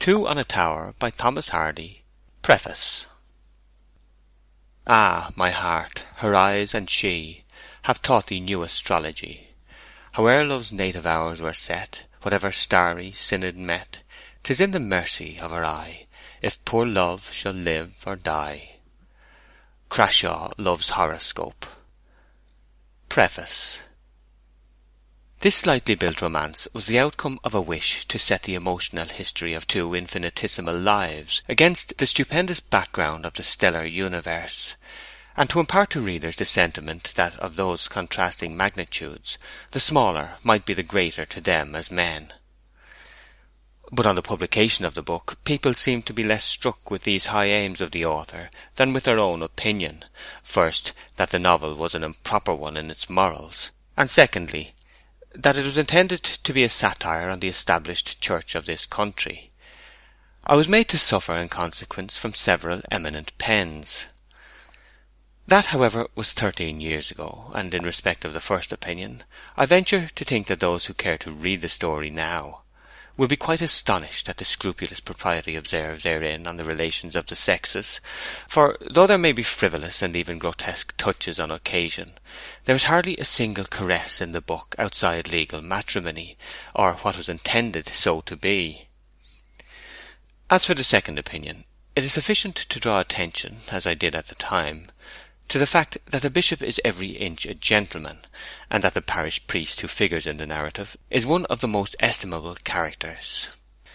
Two on a Tower by Thomas Hardy. Preface. Ah, my heart, her eyes and she have taught thee new astrology. Howe'er love's native hours were set, whatever starry synod met, 'tis in the mercy of her eye, if poor love shall live or die. Crashaw, Love's Horoscope. Preface. This slightly built romance was the outcome of a wish to set the emotional history of two infinitesimal lives against the stupendous background of the stellar universe, and to impart to readers the sentiment that of those contrasting magnitudes the smaller might be the greater to them as men. But on the publication of the book, people seemed to be less struck with these high aims of the author than with their own opinion, first, that the novel was an improper one in its morals, and secondly, that it was intended to be a satire on the established church of this country. I was made to suffer in consequence from several eminent pens. That, however, was 13 years ago, and in respect of the first opinion, I venture to think that those who care to read the story now will be quite astonished at the scrupulous propriety observed therein on the relations of the sexes, for though there may be frivolous and even grotesque touches on occasion, there is hardly a single caress in the book outside legal matrimony, or what was intended so to be. As for the second opinion, it is sufficient to draw attention, as I did at the time, to the fact that the bishop is every inch a gentleman, and that the parish priest who figures in the narrative is one of the most estimable characters.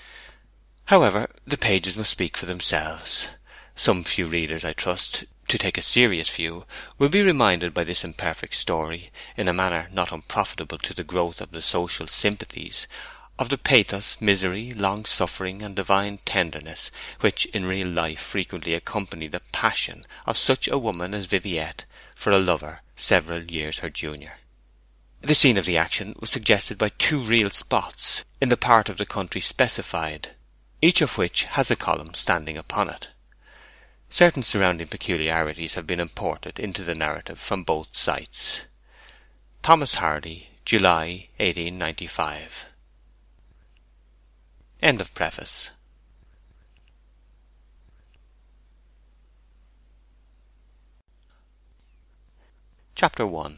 However, the pages must speak for themselves. Some few readers, I trust, to take a serious view, will be reminded by this imperfect story, in a manner not unprofitable to the growth of the social sympathies, of the pathos, misery, long-suffering, and divine tenderness which in real life frequently accompany the passion of such a woman as Viviette for a lover several years her junior. The scene of the action was suggested by two real spots in the part of the country specified, each of which has a column standing upon it. Certain surrounding peculiarities have been imported into the narrative from both sites. Thomas Hardy, July 1895. End of preface. Chapter 1.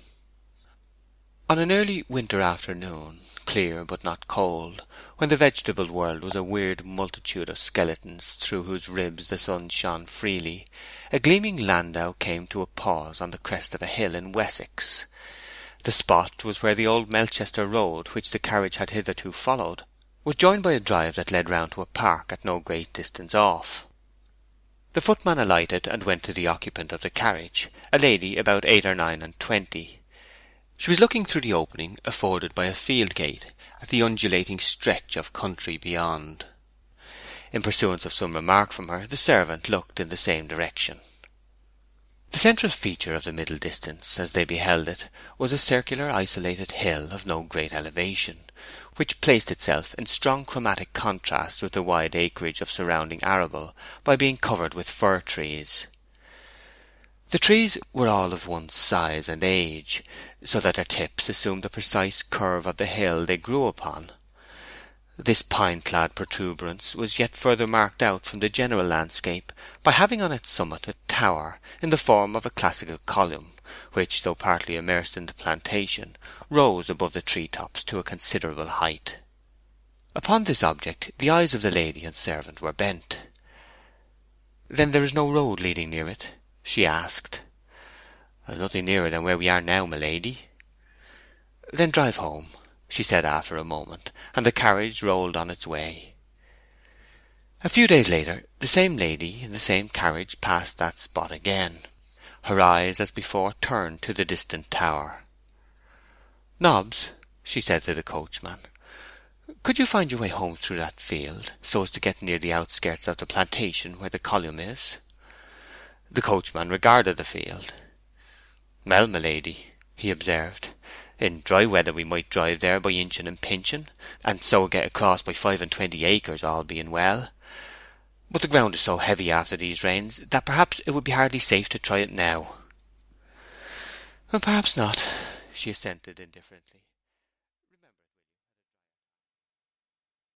On an early winter afternoon, clear but not cold, when the vegetable world was a weird multitude of skeletons through whose ribs the sun shone freely, a gleaming landau came to a pause on the crest of a hill in Wessex. The spot was where the old Melchester road, which the carriage had hitherto followed, was joined by a drive that led round to a park at no great distance off. The footman alighted and went to the occupant of the carriage, a lady about 8 or 9 and 20. She was looking through the opening afforded by a field gate at the undulating stretch of country beyond. In pursuance of some remark from her, the servant looked in the same direction. The central feature of the middle distance, as they beheld it, was a circular isolated hill of no great elevation, which placed itself in strong chromatic contrast with the wide acreage of surrounding arable by being covered with fir trees. The trees were all of one size and age, so that their tips assumed the precise curve of the hill they grew upon. This pine-clad protuberance was yet further marked out from the general landscape by having on its summit a tower in the form of a classical column, which, though partly immersed in the plantation, rose above the tree-tops to a considerable height. Upon this object the eyes of the lady and servant were bent. "Then there is no road leading near it?" she asked. "Nothing nearer than where we are now, my lady." "Then drive home," she said after a moment, and the carriage rolled on its way. A few days later the same lady in the same carriage passed that spot again. Her eyes, as before, turned to the distant tower. "Nobbs," she said to the coachman, "could you find your way home through that field, so as to get near the outskirts of the plantation where the column is?" The coachman regarded the field. "Well, my lady," he observed, "in dry weather we might drive there by inching and pinching, and so get across by 25 acres, all being well. But the ground is so heavy after these rains that perhaps it would be hardly safe to try it now." "Perhaps not," she assented indifferently.